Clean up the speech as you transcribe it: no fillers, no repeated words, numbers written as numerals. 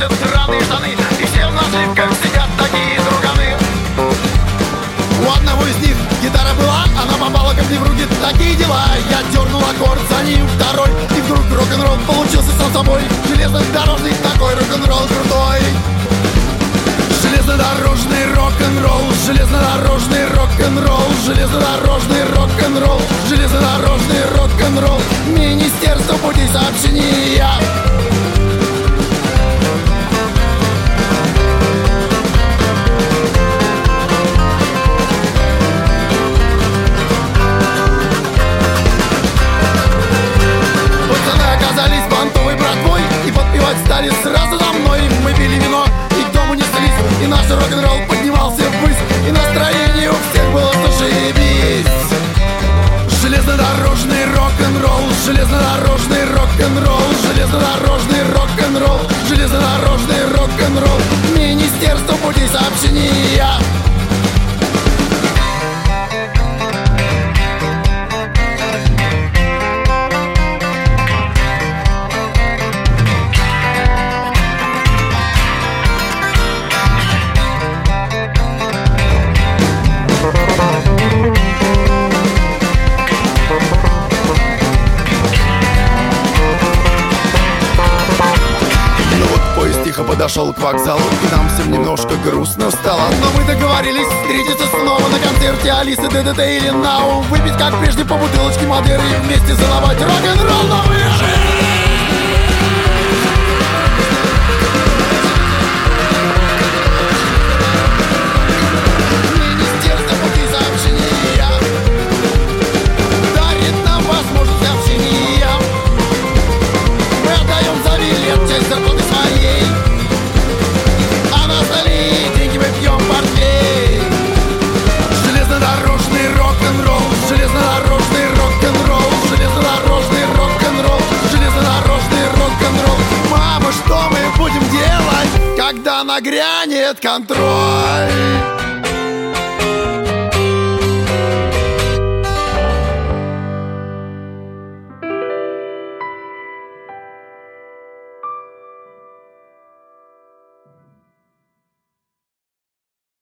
носят драные штаны, и все в нашивках сидят такие друганы. У одного из них гитара была, она попала ко мне в руки. Такие дела, я дернул аккорд, за ним второй, и вдруг рок-н-ролл получился сам собой. Железнодорожный такой рок-н-ролл крутой. Железнодорожный рок-н-ролл, железнодорожный рок-н-ролл, железнодорожный рок-н-ролл, железнодорожный рок-н-ролл. Министерство путей сообщения. Оказались понтовой братвой и подпевать стали сразу за мной. Мы пили вино и к дому неслись, и наш рок-н-ролл поднимался ввысь, и настроение у всех было зашибись. Железнодорожный рок-н-ролл, железнодорожный рок-н-ролл, железнодорожный рок-н-ролл, железнодорожный рок-н-ролл. Министерство путей сообщения. Тихо подошел к вокзалу, и нам всем немножко грустно стало. Но мы договорились встретиться снова на концерте Алисы, ДДТ или Нау. Выпить, как прежде, по бутылочке Мадеры и вместе заловать рок-н-ролл новые жизни. Министерство путей сообщения дарит нам возможность общения. Мы отдаем за билет часть зарплаты своей, а на столе деньги мы пьем портвейн. Железнодорожный рок-н-ролл, железнодорожный рок-н-ролл, железнодорожный рок-н-ролл, железнодорожный рок-н-ролл. Мама, что мы будем делать, когда нагрянет контроль?